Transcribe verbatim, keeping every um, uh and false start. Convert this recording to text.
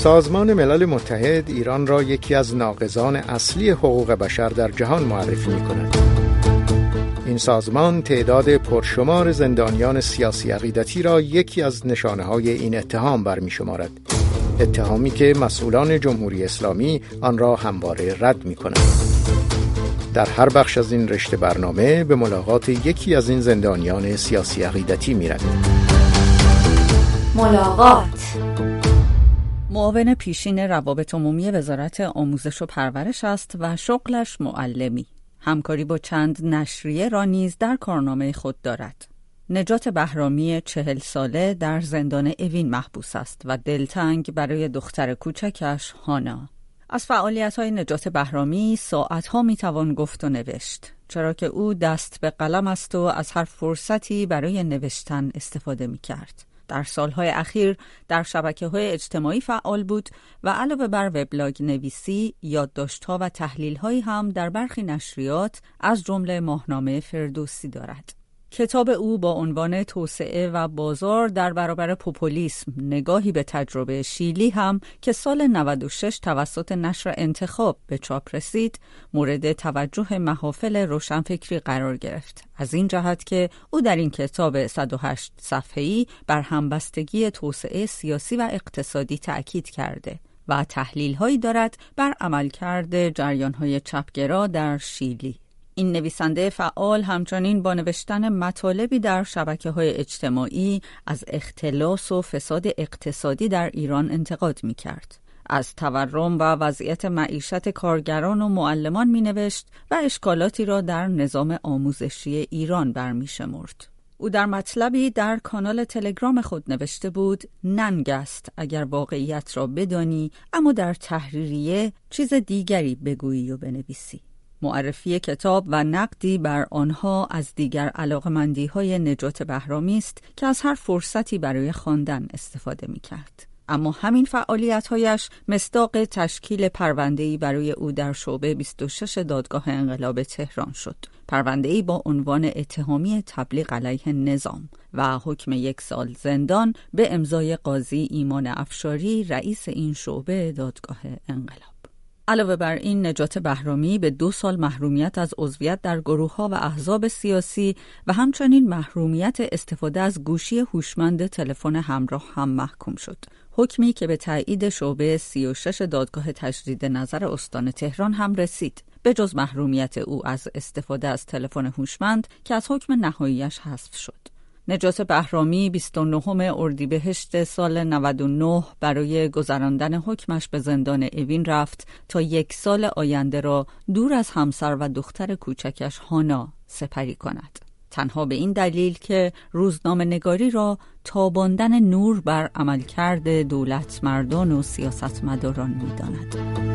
سازمان ملل متحد ایران را یکی از ناقضان اصلی حقوق بشر در جهان معرفی می‌کند. این سازمان تعداد پرشمار زندانیان سیاسی عقیدتی را یکی از نشانه‌های این اتهام برمی‌شمارد. اتهامی که مسئولان جمهوری اسلامی آن را همواره رد می‌کنند. در هر بخش از این رشته برنامه به ملاقات یکی از این زندانیان سیاسی عقیدتی می‌رویم. ملاقات. معاون پیشین روابط عمومی وزارت آموزش و پرورش است و شغلش معلمی. همکاری با چند نشریه را نیز در کارنامه خود دارد. نجات بهرامی چهل ساله در زندان اوین محبوس است و دلتنگ برای دختر کوچکش هانا. از فعالیت‌های نجات بهرامی ساعت‌ها می‌توان گفت و نوشت، چرا که او دست به قلم است و از هر فرصتی برای نوشتن استفاده می‌کرد. در سالهای اخیر در شبکه‌های اجتماعی فعال بود و علاوه بر وبلاگ نویسی، یادداشت‌ها و تحلیل‌هایی هم در برخی نشریات از جمله ماهنامه فردوسی دارد. کتاب او با عنوان توسعه و بازار در برابر پوپولیسم، نگاهی به تجربه شیلی هم که سال نود و شش توسط نشر انتخاب به چاپ رسید، مورد توجه محافل روشنفکری قرار گرفت. از این جهت که او در این کتاب صد و هشت صفحه‌ای بر همبستگی توسعه سیاسی و اقتصادی تأکید کرده و تحلیل‌هایی دارد بر عملکرد جریان‌های چپگرا در شیلی. این نویسنده فعال همچنین با نوشتن مطالبی در شبکه‌های اجتماعی از اختلاس و فساد اقتصادی در ایران انتقاد می‌کرد. از تورم و وضعیت معیشت کارگران و معلمان می‌نوشت و اشکالاتی را در نظام آموزشی ایران برمی‌شمرد. او در مطلبی در کانال تلگرام خود نوشته بود: ننگ است اگر واقعیت را بدانی اما در تحریریه چیز دیگری بگویی و بنویسی. معرفی کتاب و نقدی بر آنها از دیگر علاقمندی‌های نجات بهرامی است که از هر فرصتی برای خواندن استفاده می‌کرد. اما همین فعالیت‌هایش مصداق تشکیل پرونده‌ای برای او در شعبه بیست و شش دادگاه انقلاب تهران شد. پرونده‌ای با عنوان اتهامی تبلیغ علیه نظام و حکم یک سال زندان به امضای قاضی ایمان افشاری، رئیس این شعبه دادگاه انقلاب. علاوه بر این، نجات بهرامی به دو سال محرومیت از عضویت در گروه‌ها و احزاب سیاسی و همچنین محرومیت استفاده از گوشی هوشمند تلفن همراه هم محکوم شد. حکمی که به تایید شعبه سی و شش دادگاه تجدید نظر استان تهران هم رسید، به جز محرومیت او از استفاده از تلفن هوشمند که از حکم نهاییش حذف شد. نجات بهرامی بیست و نهم اردیبهشت سال نود و نه برای گذراندن حکمش به زندان اوین رفت تا یک سال آینده را دور از همسر و دختر کوچکش هانا سپری کند. تنها به این دلیل که روزنامه نگاری را تاباندن نور بر عملکرد دولت مردان و سیاستمداران می‌داند.